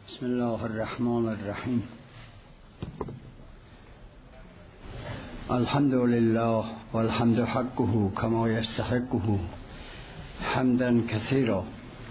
بسم الله الرحمن الرحیم. الحمد لله والحمد حقه كما يستحقه حمدا كثيرا.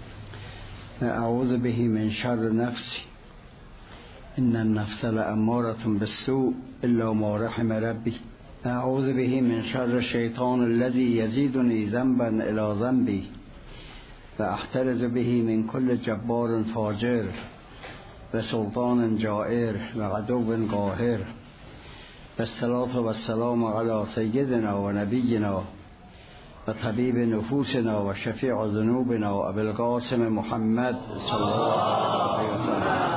اعوذ به من شر نفسي ان النفس لأمارة بالسوء الا ما رحم ربي. اعوذ به من شر الشيطان الذي يزيدني ذنبا الى ذنبي واحترز به من كل جبار فاجر وسلطان جائر وعدو قاهر. والصلاة والسلام على سيدنا ونبينا وطبيب نفوسنا وشفيع ذنوبنا وأبي القاسم محمد صلى الله عليه وسلم.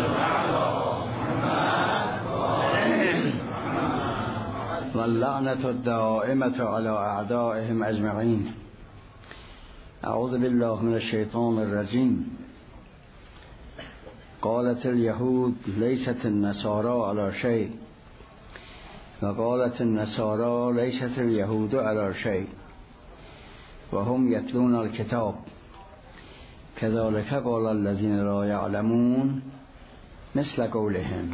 واللعنة الدائمة على أعدائهم أجمعين. أعوذ بالله من الشيطان الرجيم. قالت اليهود ليست النصارى على شيء وقالت النصارى ليست اليهود على شيء وهم يتلون الكتاب كذلك قال الذين لا يعلمون مثل قولهم.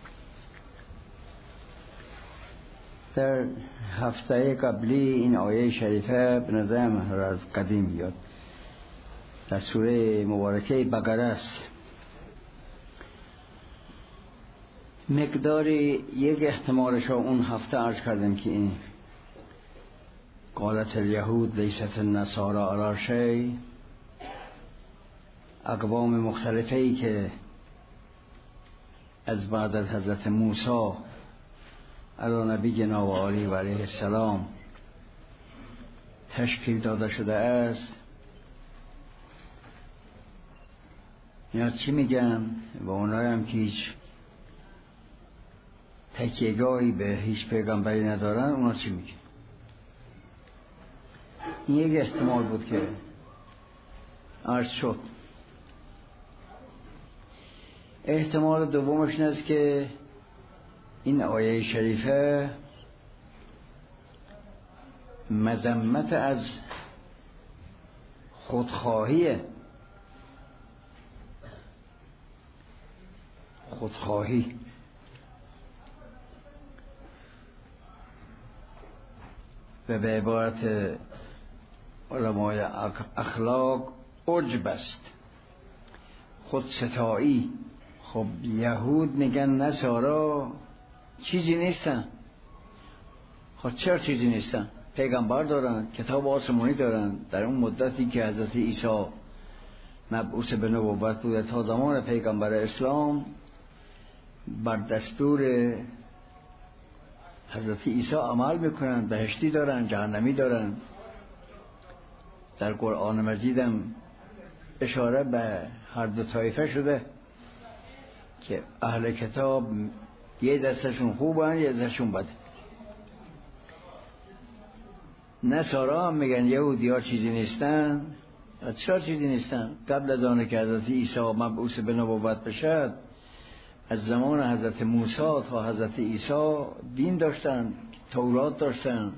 در هفته قبلی این آیه شریفه به نظرم از قدیم بیاد، در سوره مبارکه بقره است. مقداری یک احتمالش اون هفته عرض کردم که این قالت الیهود لیست النصارى علی شیء، اقوام مختلفه‌ای که از بعد از حضرت موسی علی نبینا و آله و علیه السلام تشکیل داده شده است. یا چی میگم و اونایی هم که هیچ تکیه‌گاهی به هیچ پیغمبری ندارن، اونا چی میگن؟ این یک احتمال بود که عرض شد. احتمال دومش این است که این آیه شریفه مذمت از خودخواهی و به عبارت علمای اخلاق عجب است، خودستایی. خب یهود میگن نصارا چیزی نیستن. خب چرا چیزی نیستن؟ پیغمبر دارن، کتاب آسمانی دارن. در اون مدتی که حضرت عیسی مبعوث به نبوت بوده تا زمان پیغمبر اسلام، بر دستور حضرت عیسی عمل میکنن، بهشتی دارن، جهنمی دارن. در قرآن مجیدم اشاره به هر دو طایفه شده که اهل کتاب یه دستشون خوبن، یه دستشون بده. نصارا هم میگن یهودی ها چیزی نیستن. چرا چیزی نیستن؟ قبل از آنه که حضرت عیسی مبعوث به نبوت بشد، از زمان حضرت موسی تا حضرت عیسی دین داشتن، تورات داشتن.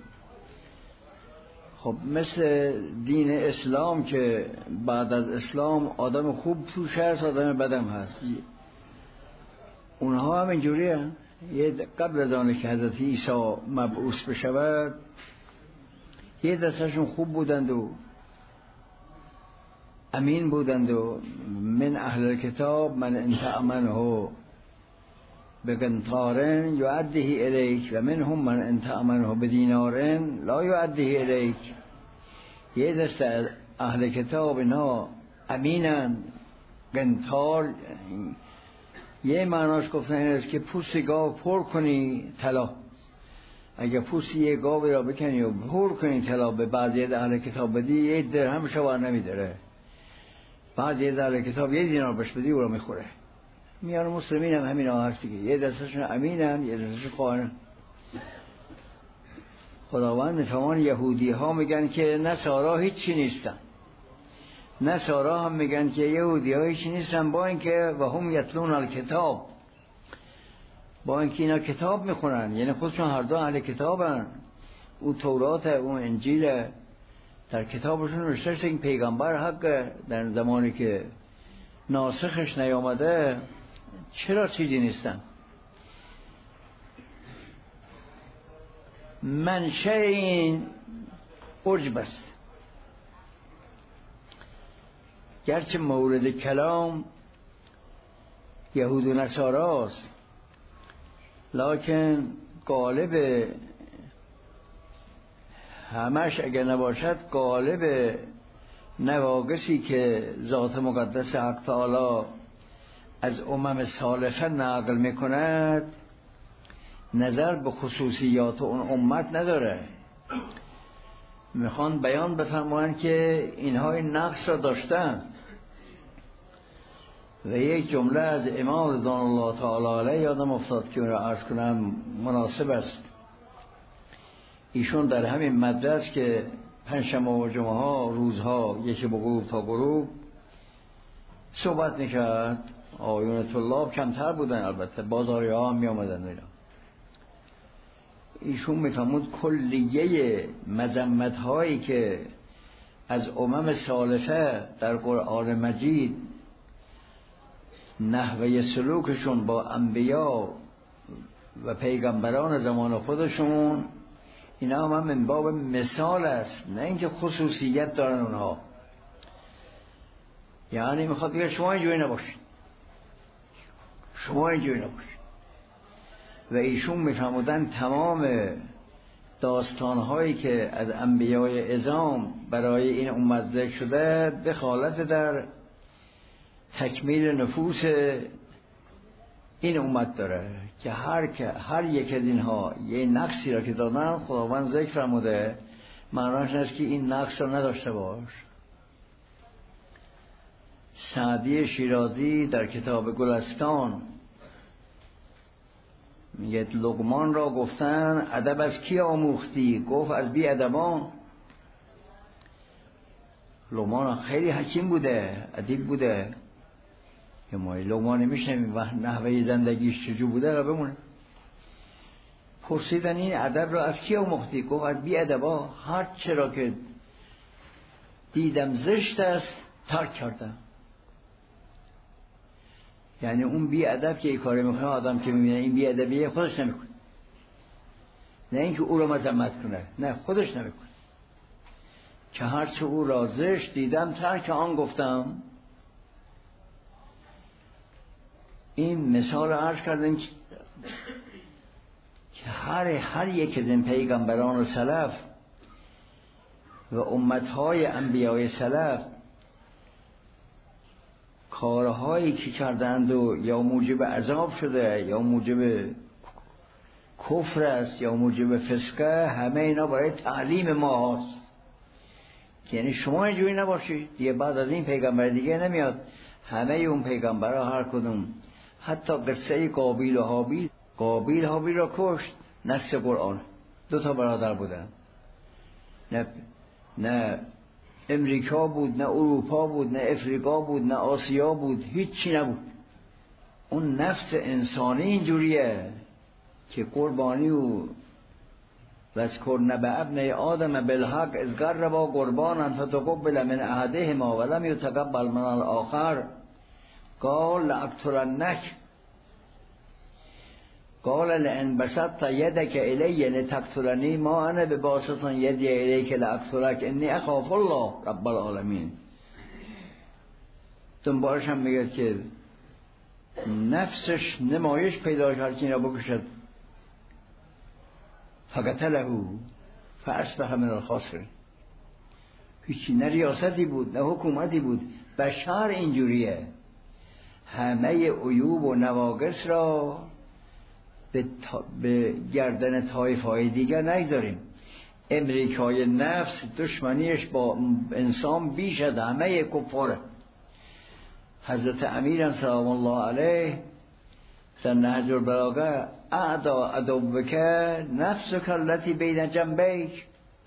خب مثل دین اسلام که بعد از اسلام آدم خوب توش هست، آدم بدم هست. اونها هم اینجوری هست. قبل از آنه که حضرت عیسی مبعوث بشود، یه دستشون خوب بودند و امین بودند و من اهل کتاب من انت امنه بقنطارن یعده الیک و منهم من انت امنه بدینارن لا یعده الیک. یه دست اهل کتاب اینا امینن. قنطار یه معناش گفتن این است که پوست گاو پر کنی طلا. اگه پوست یه گاوی را بکنی و پر کنی طلا، به بعضی اهل کتاب بدی، یه درهم شوار نمیداره. بعضی اهل کتاب یه دینار بهش بدی او را میخوره. میان مسلمین هم همین ها هست دیگه، یه دستشون امینن، یه دستشون خائنن. خداوند میفرمان یهودی ها میگن که نصارا هیچی نیستن. نصارا هم میگن که یهودی ها هیچی نیستن، با اینکه و هم یتلون الکتاب، با اینکه اینا کتاب میخونن، یعنی خودشون هر دو اهل کتابن. او تورات، او انجیل، در کتابشون نوشته این پیغمبر حق در زمانی که ناسخش نیامده چرا چیزی نیستن؟ منشأ این عجب است. گرچه مورد کلام یهود و نصاراست، لکن غالب همش اگر نباشد غالب نواقصی که ذات مقدس حق تعالی از امم سالفه نقل میکند نظر به خصوصیات اون امت نداره. میخوان بیان بفرمایند که اینها این نقص را داشتن. و یک جمله از امام رضوان الله تعالی علیه یادم افتاد که اون را عرض کنم مناسب است. ایشون در همین مدرس که پنجشنبه و جمعه ها روزها یکی به غروب تا غروب صحبت میکرد، آیون طلاب کمتر بودن، البته بازاری ها هم می آمدن اینا. ایشون میفهمود کلیه مذمت هایی که از امم سالفه در قرآن مجید نحوه سلوکشون با انبیا و پیغمبران زمان خودشون، اینا هم من باب مثال است، نه اینکه خصوصیت دارن اونها. یعنی میخواد بگه شما اینجوری نباشید، شما اینجوری نباشید. و ایشون میفهمودن تمام داستانهایی که از انبیای اعظام برای این امت ذکر شده دخالت در تکمیل نفوس این امت داره که هر یک از اینها یه نقصی را که دادن خداوند ذکر فرموده، معناش است که این نقص را نداشته باش. سعدی شیرازی در کتاب گلستان میگه لقمان را گفتن ادب از کی آموختی؟ گفت از بی ادبان. لقمان خیلی حکیم بوده، ادیب بوده. که ما لقمان میشنیم و نحوه زندگیش چجور بوده را بمونه. پرسیدن این ادب را از کی آموختی؟ گفت از بی ادبا. هر چرا که دیدم زشت است ترک کردم. یعنی اون بی ادب که این کار میکنه، آدم که میبینه این بی ادبیه خودش نمیکنه، نه اینکه او را مذمت کنه، نه خودش نمیکنه، که هرچه او را زشت دیدم ترک آن گفتم. این مثال عرض کردیم که هر یک از این پیغمبران و سلف و امتهای انبیای سلف کارهایی که کردند و یا موجب عذاب شده یا موجب کفر است یا موجب فسقه، همه اینا برای تعلیم ما هست. یعنی شما اینجوری نباشید دیگه، بعد از این پیغمبر دیگه نمیاد. همه اون پیغمبرها هر کدوم، حتی قصه قابیل و حابیل، قابیل حابیل را کشت، نص قرآن. 2 برادر بودن، نه امریکا بود، نه اروپا بود، نه افریقا بود، نه آسیا بود، هیچی نبود. اون نفس انسانی اینجوریه که قربانی و وذکر نبأ ابنی آدم بالحق اذ قربا قربانا فتقبل من احدهما ولم یتقبل من الاخر قال لاقتلنک قال لئن بسطت يدك الی لتقتلنی ما انا بباسط یدی الیک لاقتلک انی اخاف الله رب العالمین. دنبالش هم میگه که نفسش نمایش پیدا کرد که اینا بکشد. فقتله فاصبح من الخاسرین. هیچی، نه ریاستی بود نه حکومتی بود، بشر اینجوریه. همه عیوب و نواقص را به گردن طایف‌های دیگر نگذاریم. امریکای نفس دشمنیش با انسان بیش از همه کفاره. حضرت امیر سلام الله علیه در نهج البلاغه اعدا عدوک نفسک التی بین جنبیک،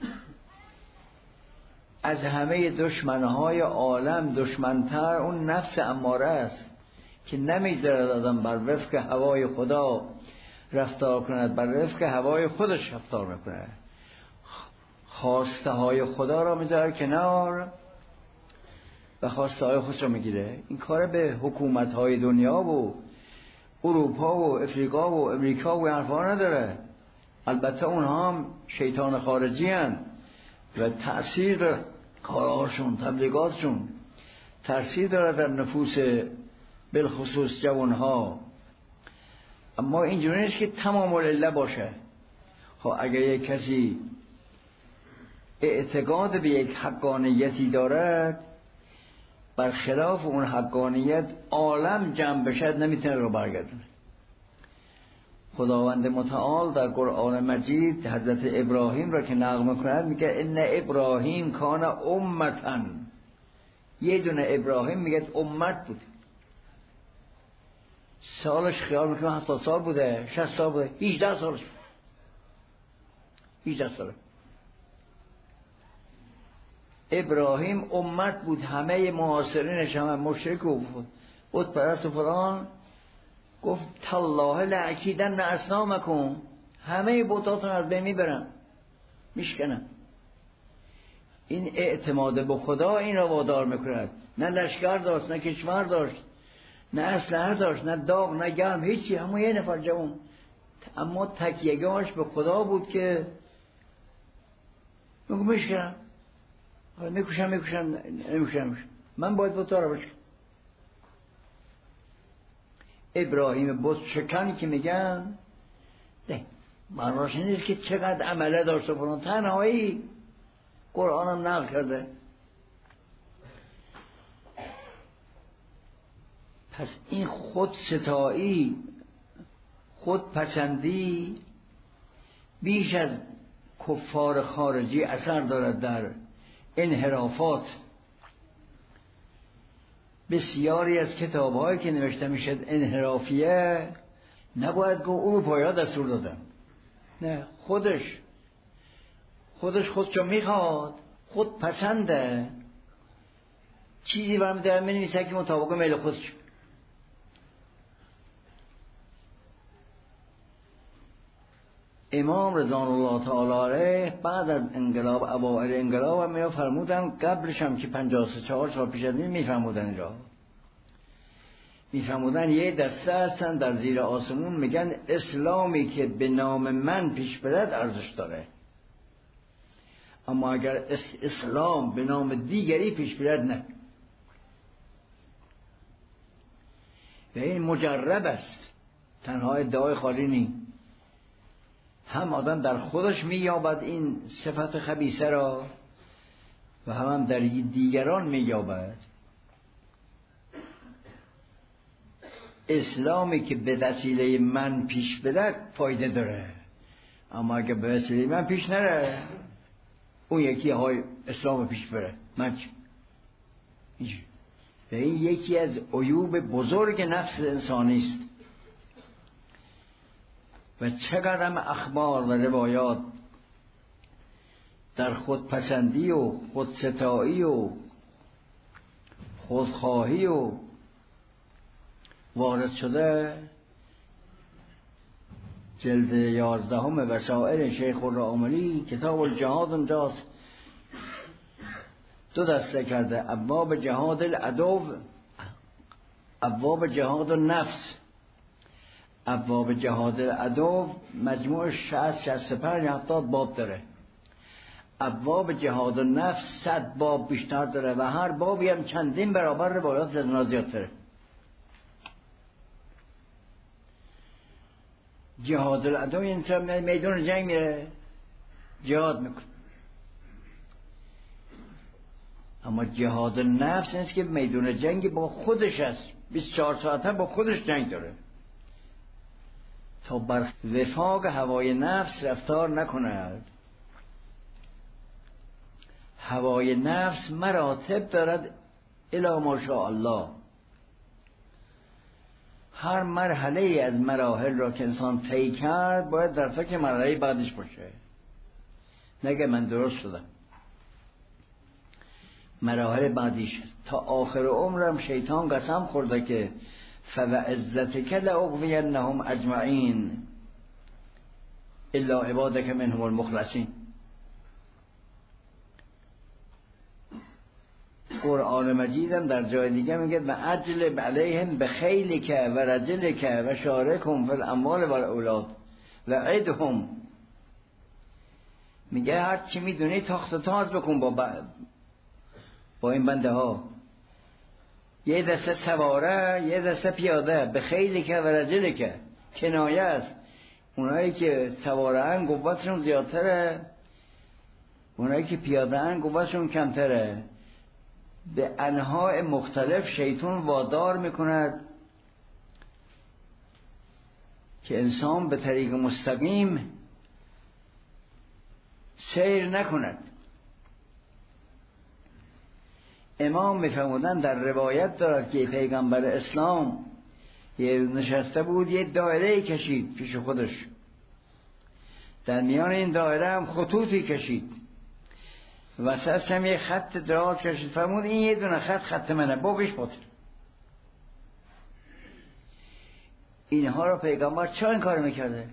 از همه دشمنهای عالم دشمنتر اون نفس اماره است که نمیذارد آدم بر وفق هوای خدا رفتار کند، بر وفق هوای خودش رفتار میکنه. خواسته های خدا را میذاره کنار، و خواسته های خودش رو میگیره. این کار به حکومت های دنیا و اروپا و افریقا و امریکا و حرفا نداره. البته اونها هم شیطان خارجی هن و تأثیر کارهاشون، تبلیغاتشون تأثیر داره در نفوس بالخصوص جوانها. اما اینجوری نیست که تمام العله باشه. خب اگر یک کسی اعتقاد به یک حقانیتی دارد، برخلاف اون حقانیت عالم جمع بشد نمیتونه رو برگردونه. خداوند متعال در قرآن مجید حضرت ابراهیم را که نقل می‌کند میگه ان ابراهیم کان امتا. یه دونه ابراهیم میگه امت بود. سالش خیال میکنه 70 سال بوده، 60 سال بوده، 18 سالش 18 ساله. ابراهیم امت بود. همه معاصرینش هم مشرک و بت پرست و فلان، گفت تالله لاکیدن اصنامکم، همه بتاتون از بین میبرن، میشکنن. این اعتماد به خدا این را وادار میکند. نه لشکر داشت، نه کشور داشت، نه اسلحه داشت، نه داغ، نه گرم، هیچی. همون یه نفر جوان، اما تکیه‌گاهش به خدا بود که میگو میشکنم، میکشم نمیکشم، من باید بتا را بشکنم. ابراهیم بت شکنی که میگن نه معناش نیست که چقدر عمله داشت و فلان، تنهایی قرآن هم نقل کرده. پس این خودستایی، خودپسندی بیش از کفار خارجی اثر دارد در انحرافات. بسیاری از کتاب‌هایی که نوشته میشد انحرافیه، نباید گفت اروپایی‌ها دستور دادن، نه، خودشو میخواد، خود پسنده، چیزی برمی داره مینویسه که مطابق میل خودش. امام رضوان الله تعالی علیه بعد از انقلاب، اوائل انقلاب هم فرمودن، قبلش هم که 54 سال پیش از این میفرمودن، اینجا میفرمودن یه دسته هستن در زیر آسمون میگن اسلامی که به نام من پیش برد ارزش داره، اما اگر اسلام به نام دیگری پیش برد نه. و این مجرب است، تنها ادعای خالی نی. هم آدم در خودش مییابد این صفت خبیثه را و هم در دیگران مییابد. اسلامی که به وسیله من پیش بده فایده داره، اما اگه به وسیله من پیش نره، اون یکی های اسلام پیش بره، من چی؟ و این یکی از عیوب بزرگ نفس انسانی است. و چقدر اخبار و روایات در خودپسندی و خودستایی و خودخواهی و وارد شده. جلد 11 وسائل شیخ الراملی کتاب الجهاد اونجاست، دو دسته کرده: ابواب جهاد العدو، ابواب جهاد النفس. ابواب جهاد العدو مجموع 70 باب داره. ابواب جهاد النفس 100 باب بیشتر داره و هر بابی هم چندین برابر روایات از اون زیادتره. جهاد العدو انسان میدون جنگ میره جهاد میکنه، اما جهاد النفس نیست که میدون جنگ با خودش است، 24 ساعته با خودش جنگ داره تا بر وفاق هوای نفس رفتار نکند. هوای نفس مراتب دارد الی ماشاء الله. هر مرحله از مراحل را که انسان طی کرد باید در فکر مرحله بعدش باشه، نگه من درست شدم، مراحل بعدیش. تا آخر عمرم شیطان قسم خورده که فوعزتک لاغوینهم اجمعین الا عبادک منهم المخلصین. قرآن مجیدم در جای دیگه میگه و اجلب علیهم بخیلک و رجلک و شارکهم فی الاموال و الاولاد و عدهم. میگه هر چی میدونی تاخت و تاز بکن با این بنده ها، یه دسته سواره یه دسته پیاده، بخیلک و رجلک کنایه است. اونایی که سواره ان قوتشون زیادتره، اونایی که پیاده ان قوتشون کمتره. به انواع مختلف شیطان وادار میکند که انسان به طریق مستقیم سیر نکند. امام میفرمودن در روایت دارد که پیغمبر اسلام یه نشسته بود، یه دایره کشید پیش خودش، در میان این دایره هم خطوطی کشید، وسطش هم یه خط دراز کشید، فرمود این یه دونه خط منه، بگش باطل. اینها رو پیغمبر چرا این کار میکرده؟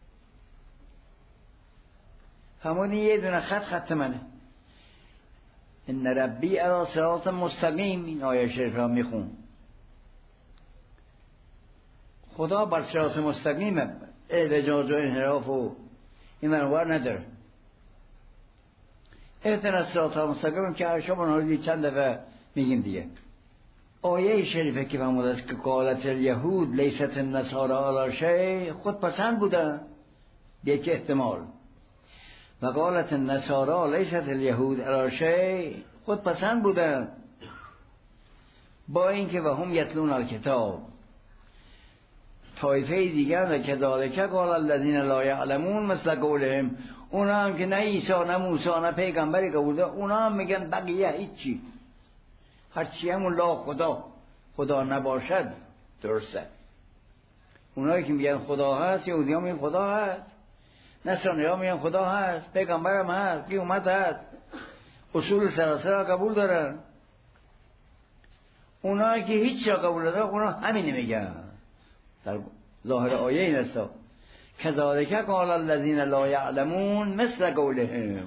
فرمود این یه دونه خط منه. ان ربی علی صراط مستقیم، این آیه شریف را میخون. خدا بر صراط مستقیمه، اعوجاج و انحراف و این منور نداره. اهدنا الصراط المستقیم که شما چند دفعه میگیم دیگه. آیه شریفه که فرموده است که قالت الیهود لیست النصارى علی شیء، خود پسند بودن یک احتمال، و قالت النصارى لیست الیهود علی شیء، خود پسند بودن، با اینکه و هم یتلون الکتاب. طایفه دیگر و کذالک قال الذین لا یعلمون مثل قولهم، اونا هم که نه عیسی نه موسی نه پیغمبری قبول، اونا هم میگن بقیه هیچی، هرچی همون لا خدا نباشد درسته. اونایی که میگن خدا هست، یهودی ها میگن خدا هست، نصرانی ها میگن خدا هست، پیغمبرم هست، قیامت هست، اصول سراسر را قبول دارن. اونایی که هیچ را قبول دارن اونا همین میگن. در ظاهر آیه این است کذالک قال الذین لا یعلمون مثل قولهم.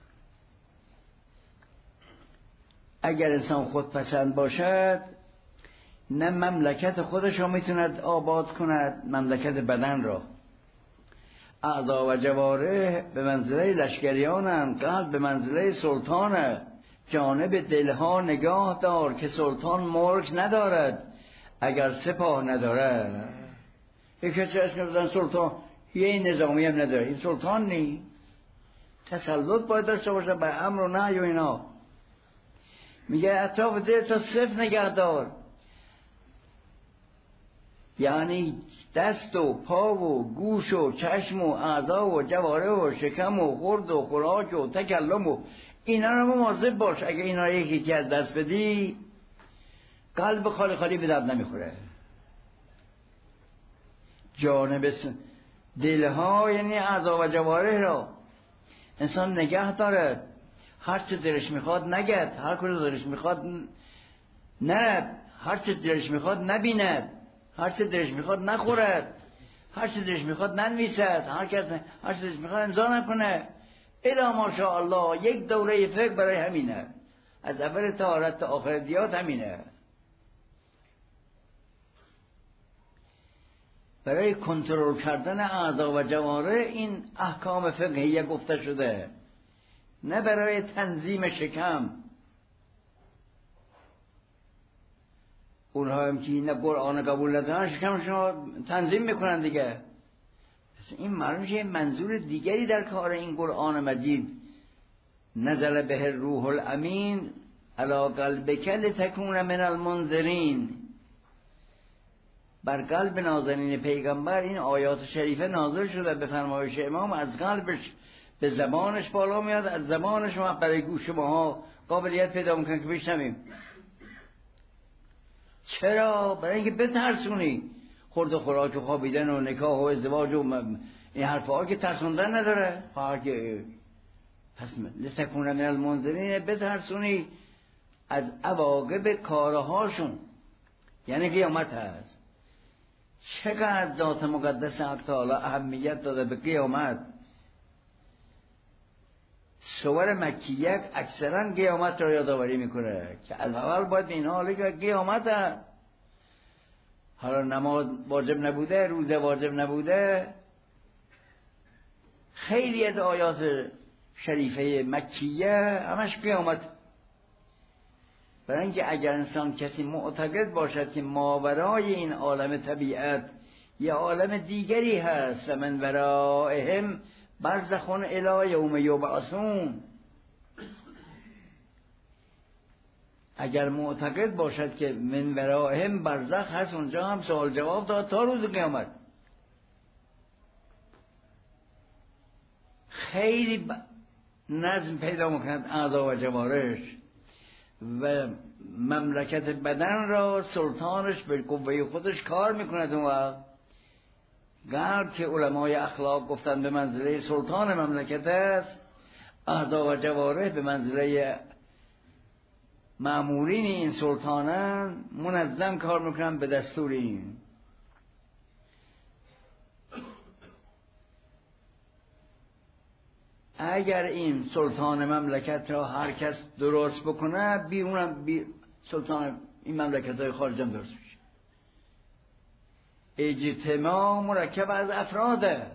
اگر انسان خودپسند باشد، نه مملکت خودش را میتوند آباد کند، مملکت بدن را. اعضا و جوارح به منزله لشکریانند، قلب به منزله سلطانه. جانب دلها نگاه دار که سلطان ملک ندارد اگر سپاه ندارد. یک کسی اسم بزن سلطان، یه نظامی هم نداره، این سلطان نی. تسلط باید داشته باشه به امر و نهی و اینا. میگه اطراف دل تا صفر نگه دار، یعنی دست و پا و گوش و چشم و اعضا و جوارح و شکم و خورد و خوراک و تکلم و اینا رو مواظب باش. اگه اینا رو یکی از دست بدی، قلب خالی به درد نمیخوره. جانب دلها یعنی اعضا و جوارح را انسان نگه دارد، هر چه دلش میخواد نگد، هر کجا دلش میخواد نرد، هر چه دلش میخواد نبیند، هر چه دلش میخواد نخورد، هر چه دلش میخواد ننویسد، هر چه دلش میخواد امضا نکنه. الا ماشاءالله یک دوره فکر برای همینه، از اول طهارت تا آخر دیات همینه. برای کنترل کردن اعضا و جوارح این احکام فقهیه گفته شده، نه برای تنظیم شکم. اونها هم که نه قرآن قبول ندارن شکمشون تنظیم میکنن دیگه. این معلومه منظور دیگری در کار این قرآن مجید. نزل به الروح الامین علی قلبک لتکون من المنذرین. بر قلب نازنین پیغمبر این آیات شریفه نازل شده به فرمایش امام، از قلبش به زبانش بالا میاد، از زبانش ما برای گوش ماها قابلیت پیدا میکنه که بشنویم. چرا؟ برای اینکه بترسونی. خورد و خوراک و خوابیدن و نکاح و ازدواج و این حرفا که ترسوندن نداره. پس لتکون من المنذرین، بترسونی از عواقب کارهاشون، یعنی قیامت هست. چقدر ذات مقدس حق تعالی اهمیت داده به قیامت. سور مکیه اکثرا قیامت را یادآوری میکنه که از اول باید به این حالی که قیامت هست. حالا نماز واجب نبوده، روزه واجب نبوده، خیلی از آیات شریفه مکیه همش قیامت. برای اینکه اگر انسان کسی معتقد باشد که ماورای این عالم طبیعت یه عالم دیگری هست و من ورائهم برزخ الی یوم یبعثون، اگر معتقد باشد که من ورائهم برزخ هست، اونجا هم سوال جواب داد تا روز قیامت. خیلی نظم پیدا میکند اعضا و جوارح و مملکت بدن را سلطانش به قوه خودش کار میکند. اون وقت قلب که علمای اخلاق گفتن به منزله سلطان مملکت است، اعضا و جوارح به منزله مأمورین این سلطانن، منظم کار میکنن به دستور این. اگر این سلطان مملکت را هر کس درست بکنه، سلطان این مملکت های خارج هم درست میشه. اجتماع مرکب از افراده،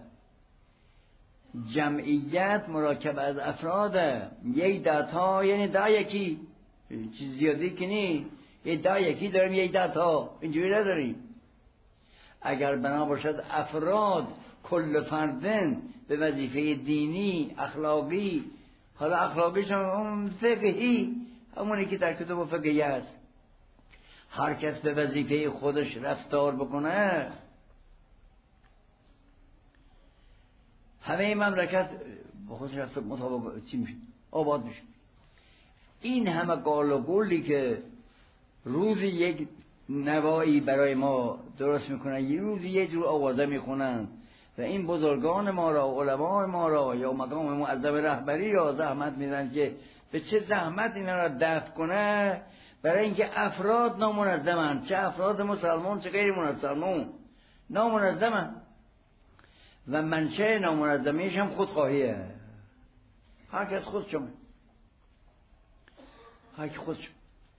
جمعیت مرکب از افراده. یک دتا یعنی دا یکی، چیز زیادی که نی، یه دا یکی داریم، یک دتا اینجوری نداریم. اگر بنا باشد افراد کل فردن به وظیفه دینی، اخلاقی، حالا اخلاقیش هم فقهی، همونی که در کتب فقهی است، هر کس به وظیفه خودش رفتار بکنه، همه این مملکت با خودش رفتار مطابق چی میشه؟ آباد میشه. این همه قال و قولی که روزی یک نوایی برای ما درست میکنن، یه روزی یه جور آوازه میخونن و این بزرگان ما را، علمای ما را یا مقام معظم رهبری را زحمت میدن که به چه زحمت اینا را دفع کنه، برای اینکه افراد نامنظمن، چه افراد مسلمان چه غیر مسلمان نامنظمن و منشأ نامنظمیش هم خودخواهیه. هر کس خودشون، هر کی خودشون.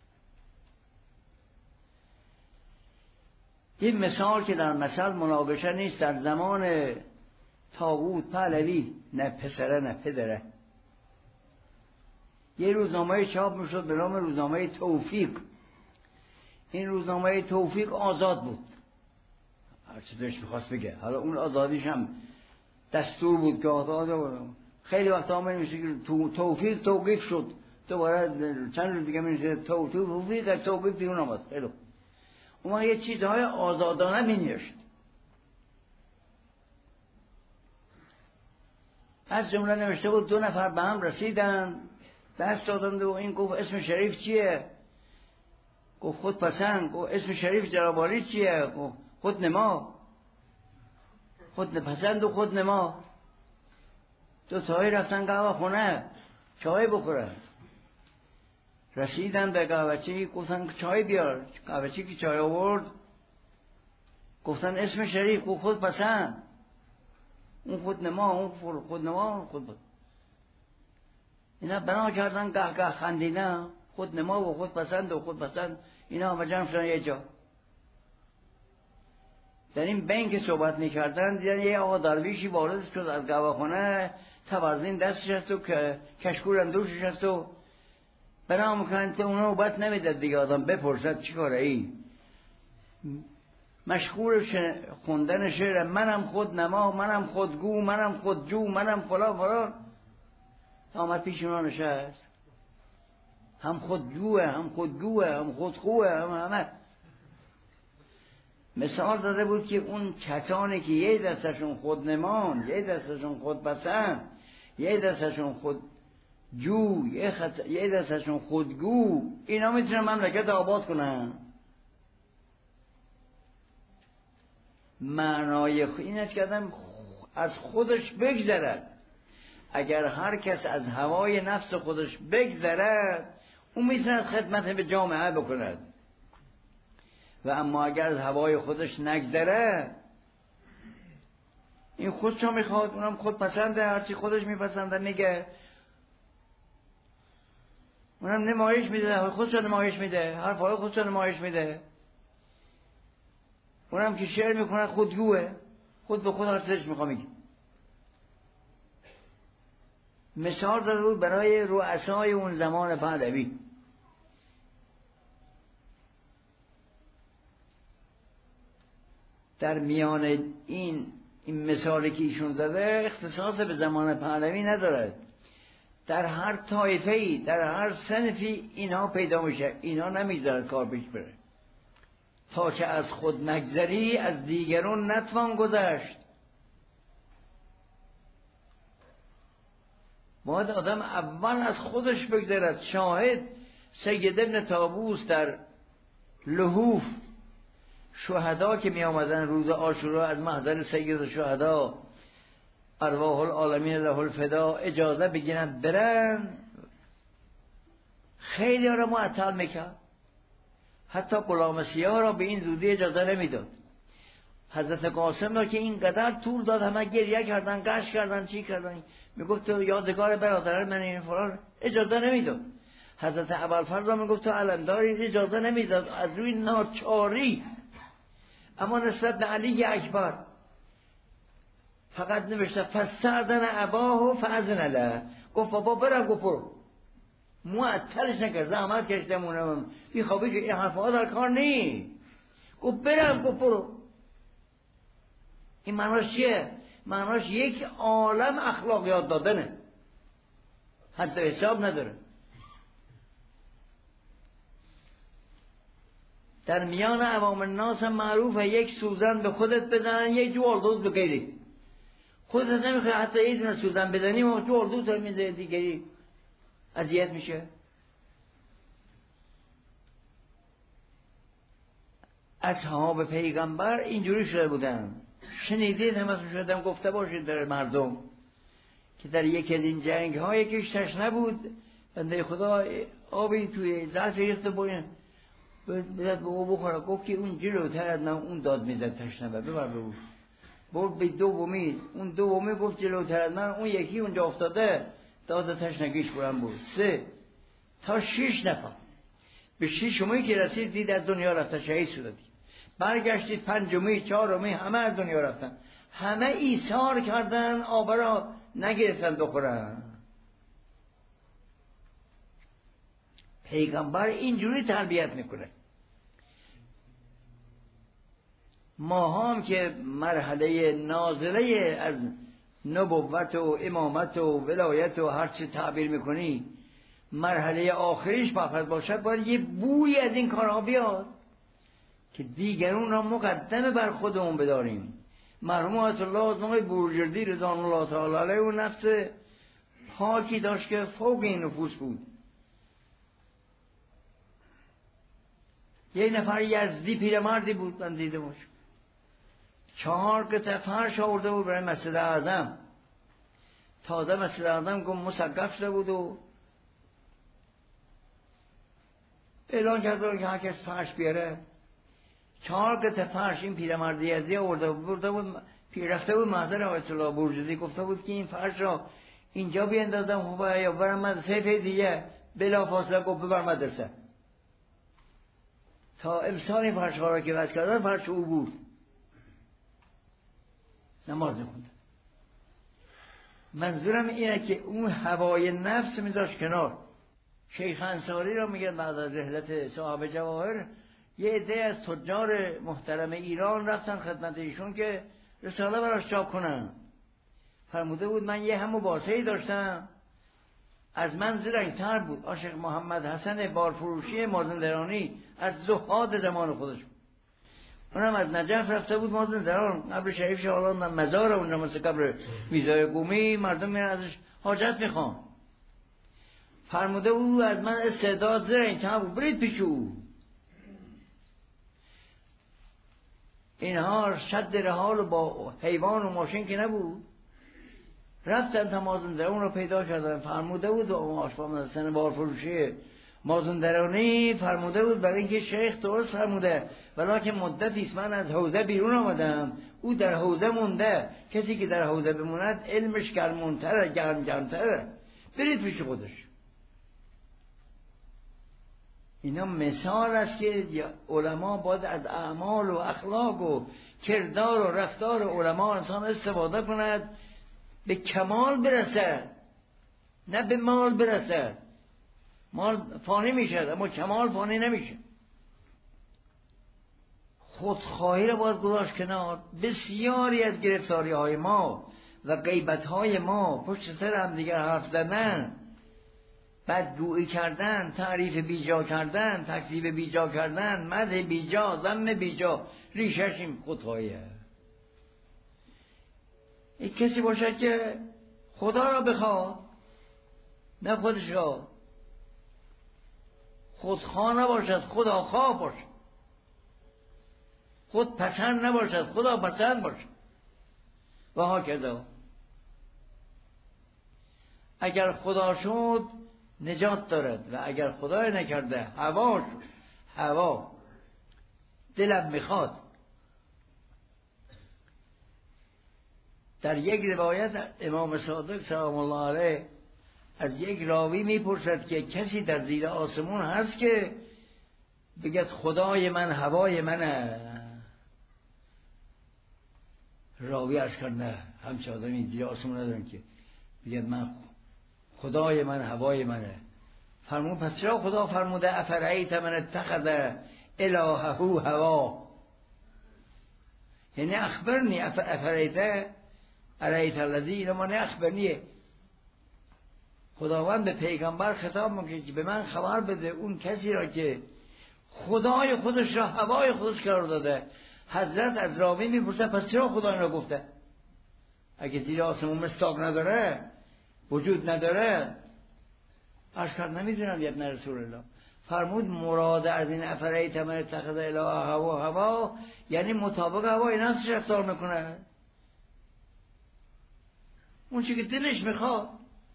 این مثال که در مثل مناقشه نیست، در زمان طاغوت پهلوی، نه پسره نه پدره، یه روزنامه چاپ میشد به نام روزنامه توفیق. این روزنامه توفیق آزاد بود، هر چی داشت میخواست بگه. حالا اون آزادیش هم دستور بود که آزاد بود. خیلی وقتا هم میشه که توفیق توقیف شد، دوباره چند روز دیگه میشه توفیق توقیف بیرون آمد. خیلی اون یه چیزهای آزادانه مینوشت. از جمله نوشته بود 2 نفر به هم رسیدن، دست دادند و این گفت اسم شریف چیه؟ گفت خودپسند. گفت اسم شریف جرابالی چیه؟ گفت خودنما. خودپسند و خودنما. 2 تایی رفتن قهوه خونه چای بخورن. رسیدن به قهوه‌چی، گفتن چای بیار. قهوه‌چی که چای آورد گفتن اسم شریف. گفت خودپسند. اون خودنما، اون خودنما، خود اینا بنا کردن قهقه خندیدن، خودنما و خودپسند و خودپسند، اینا همه جمع شدن یه جا. در این بین که صحبت میکردن دیدن یه آقا درویشی وارد شد از قهوه خونه، تبرزین دستش هست و کشکول هم دوشش هست و بنا میکنن که اونو نوبت نمیدد دیگه آدم بپرسد چی کاره ای. مشغول خوندن شعر منم خودنما، منم خودگو، منم خودجو، منم فلان فلان. آمد پیش اونا نشست، هم خودجوه، هم خودگوه، هم خودخوه، همه. مثال داده بود که اون کسانی که یه دستشون خودنمان، یه دستشون خودپسند، یه دستشون خودجو، یه دستشون خودگو، اینا میتونن مملکت آباد کنن. معنای این است که آدم از خودش بگذرد. اگر هر کس از هوای نفس خودش بگذرد، اون میتواند خدمت به جامعه بکند. و اما اگر از هوای خودش نگذره، این خودشو میخواد، اونم خود پسنده، هرچی خودش میپسنده میگه، اونم نمایش میده، خودشو نمایش میده، حرفای خودشو نمایش میده. اونم که شعر میکنه خودگوه، خود به خود حرفش میخوام میگه. مثال داده بود برای رؤسای اون زمان پهلوی. در میان این مثالی که ایشون زده اختصاص به زمان پهلوی ندارد. در هر طایفه‌ای، در هر صنفی اینها پیدا میشه. اینا نمیذارد کار پیش بره. تا که از خود نگذری از دیگرون نتوان گذشت. باید آدم اول از خودش بگذرد. شاهد سید ابن طاووس در لحوف شهدا که می آمدن روز عاشورا از محضر سید شهدا ارواح العالمین له الفدا اجازه بگیرن برن، خیلی ها را معطل میکرد. حتی غلام سیاه را به این زودی اجازه نمیداد. حضرت قاسم را که اینقدر طول داد، همه گریه کردن، گشت کردن، چی کردن، میگفت تو یادگار برادران من این فلان، اجازه نمیداد. حضرت ابوالفضل را میگفت تو علمداری، اجازه نمیداد. از روی ناچاری. اما نسبت به علی اکبر فقط نوشته فاستأذن اباه فاذن له، گفت بابا برم، گفت برو. معطلش نکرد، زحمت کشیدم بی خوابی که این حرفا در کار نی، گفت برم، گفت برو. این معناش چیه؟ معناش یک عالم اخلاقیات دادنه، حتی حساب نداره. در میان عوام الناس معروفه یک سوزن به خودت بزن، یک جوالدوز به غیری. خودت نمیخوای حتی یه دونه سوزن بزنی و جوالدوز رو میزنی دیگری اذیت میشه. اصحاب پیغمبر اینجوری شده بودن. شنیدید همه شدم گفته باشید در مردم که در یکی از این جنگ ها یکیش تشنه بود، بنده خدا آبی توی ظرف ریخته باید بذات به او بخوره. گفت که اون جلوتر از من اون داد میزد تشنه ببر به او. برد به دومی، اون دومی گفت جلوتر از من، اون یکی اونجا افتاده داد تشنگیش برم بود. 3 تا 6 نفر. به 6می که رسید دید از دنیا رفتن، شهید شد. برگشتید 5می 4می همه از دنیا رفتن. همه ایثار کردن، آب را نگرفتن بخورن. پیغمبر اینجوری تربیت میکنه. ما هم که مرحله نازله از نبوت و امامت و ولایت و هر چی تعبیر میکنی مرحله آخریش مفرد باشد، باید یه بوی از این کارها بیاد که دیگرون را مقدمه بر خودمون بداریم. مرحوم آیت الله آزمای بورجردی رضوان الله تعالی علیه و نفس پاکی داشت که فوق این نفوس بود. یه نفر یزدی پیرمردی بود، من دیده باشم 4 قطعه فرش آورده بود برای مسجد اعظم. تازه مسجد اعظم گم مسقف شده بود و اعلان کرده که هر کس فرش بیاره. 4 قطعه فرش این پیرمرد یزدی آورده بود، رفته بود محضر آیت الله بورجردی، گفته بود که این فرش را اینجا بیندازم یا برم مدرسه فیضیه. بلا فاصله گفت ببر مدرسه. تا امسال این فرش ها را که وضع کردن فرش او بود. نماز نخونده. منظورم اینه که اون هوای نفس میذاش کنار. شیخ انصاری را میگه بعد از رحلت صاحب جواهر یه عده از تجار محترم ایران رفتن خدمت ایشون که رساله براش چاپ کنن. فرموده بود من یه هم مباحثه‌ای داشتم، از من زرنگ‌تر بود. عاشق محمد حسن بارفروشی مازندرانی از زهاد زمان خودش بود. اونم از نجف رفته بود مازندران، قبر شریف شهالان مزار اونجا مثل قبر میزای قومی، مردم میرن ازش حاجت میخوان. فرموده او از من استعداد زرنگ‌تر بود، برید پیش او. اینها شد رحال با حیوان و ماشین که نبود، رفتن تا مازندران رو پیدا کردن. فرموده بود آشفام سن بارفروشی مازندرانی فرموده بود برای اینکه شیخ درست فرموده ولی که مدتی است من از حوزه بیرون آمدم، او در حوزه مونده. کسی که در حوزه بموند علمش گرمتره، گرمتره. برید پیش خودش. اینا مثال است که علما باید از اعمال و اخلاق و کردار و رفتار علما انسان استفاده کند به کمال برسد، نه به مال برسد. مال فانی میشه اما کمال فانی نمیشه. خودخواهی را باید گذاشت کنار. بسیاری از گرفتاری های ما و غیبت های ما پشت سر هم دیگر حرف زدن، بدگویی کردن، تعریف بیجا کردن، تکذیب بیجا کردن، مدح بیجا، ذم بیجا، ریشش این خودخواهیه. یک کسی باشد که خدا را بخواد نه خودش را، خودخواه نباشد خدا خواه باشد، خود پسند نباشد خدا پسند باشد و هاکذا. اگر خدا شد نجات دارد و اگر خدای نکرده هوا شد. هوا دلم میخواد. در یک روایت امام صادق سلام الله علیه از یک راوی میپرسد که کسی در زیر آسمون هست که بگد خدای من هوای منه؟ راوی عرض کرد نه، همچه آدمی زیر آسمون ندارن که بگد من خدای من هوای منه. فرمود پس چرا خدا فرموده افرایت من اتخذ الهه هوا؟ یعنی اخبرنی افرایت ارایت الذی، اینو معنی اخبرنیه. خداوند به پیغمبر خطاب میکنه که به من خبر بده اون کسی را که خدای خودش را هوای خودش قرار داده. حضرت از راوی میپرسه پس چرا خدا این را گفته؟ اگه زیر آسمون مصداق نداره، وجود نداره، عرض کرد نمیدونم یا ابن رسول الله. فرمود مراد از این افرایت من اتخذ اله هوا یعنی مطابق هوای نفسش رفتار میکنه، اون چی که دلش میخواد.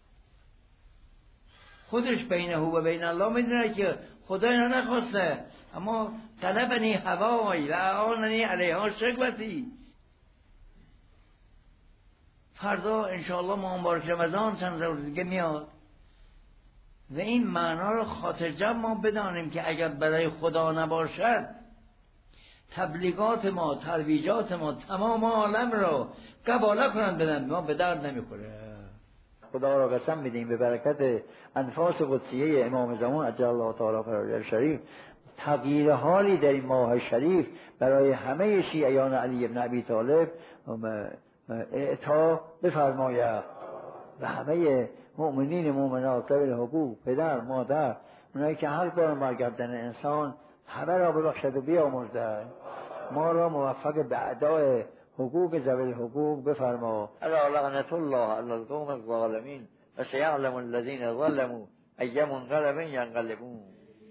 خودش بینه و بین الله میدونه که خدا اینا نخواسته، اما طلبنی هوای و اعاننی علیها شکوتی. فردا انشاءالله ماه مبارک رمضان چند روز دیگه میاد و این معنا رو خاطر جمع ما بدانیم که اگر برای خدا نباشد تبلیغات ما، ترویجات ما تمام عالم رو قباله کنند بدن، ما به درد نمیخوره. خدا را قسم میدیم به برکت انفاس قدسیه امام زمان عجل الله تعالی فرجه شریف تغییر حالی در این ماه شریف برای همه شیعیان علی ابن ابی طالب اعطا بفرماید و همه مؤمنین مؤمنات ذوی الحقوق، پدر مادر، اونایی که حق دارن بر گردن انسان، همه را ببخشد و بیامرزد. ما را موفق به ادای حقوق ذوی الحقوق بفرما. الا لعنت الله علی القوم الظالمین و سیعلم الذین ظلموا ای منقلب ینقلبون.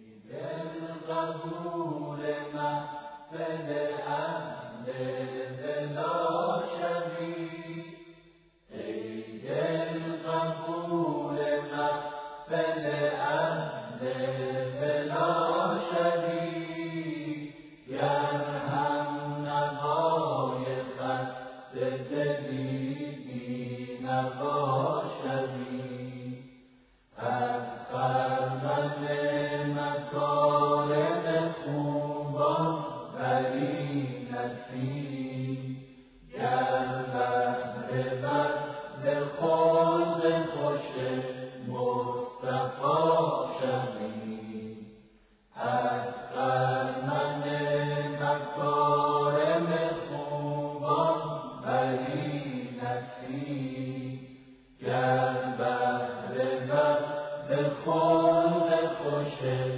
بالقبول محفل اهل بلا شبیه، ای بالقبول محفل اهل بلا شبیه، یرحم نوای خست دلی بی نوا شبیه، از خرمن مکارم خوبان بری نسی، گر بهر بد خلق خوش مصطفی شوی، از خرمن مکارم خوبان بری نسی، گر بهر بد خلق خوش